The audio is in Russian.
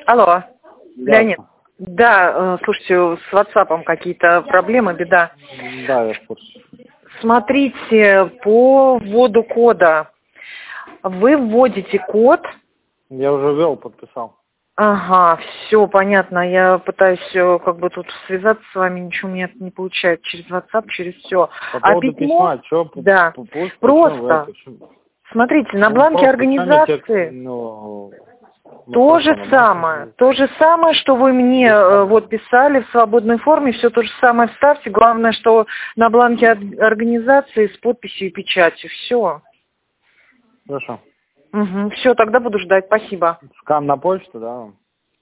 Алло, Да, Леонид. Да, слушайте, с WhatsApp какие-то проблемы, беда. да, я в курсе. Смотрите, по вводу кода. Вы вводите код. Я уже ввел, подписал. Ага, все понятно. Я пытаюсь как бы тут связаться с вами, ничего у меня не получается через WhatsApp, через все. По поводу письма, что? Да, просто. Смотрите, на бланке организации то же самое, что вы мне вот писали в свободной форме, все то же самое вставьте. Главное, что на бланке организации с подписью и печатью. Все. Хорошо. Угу. Все, тогда буду ждать. Спасибо. Скан на почту, да?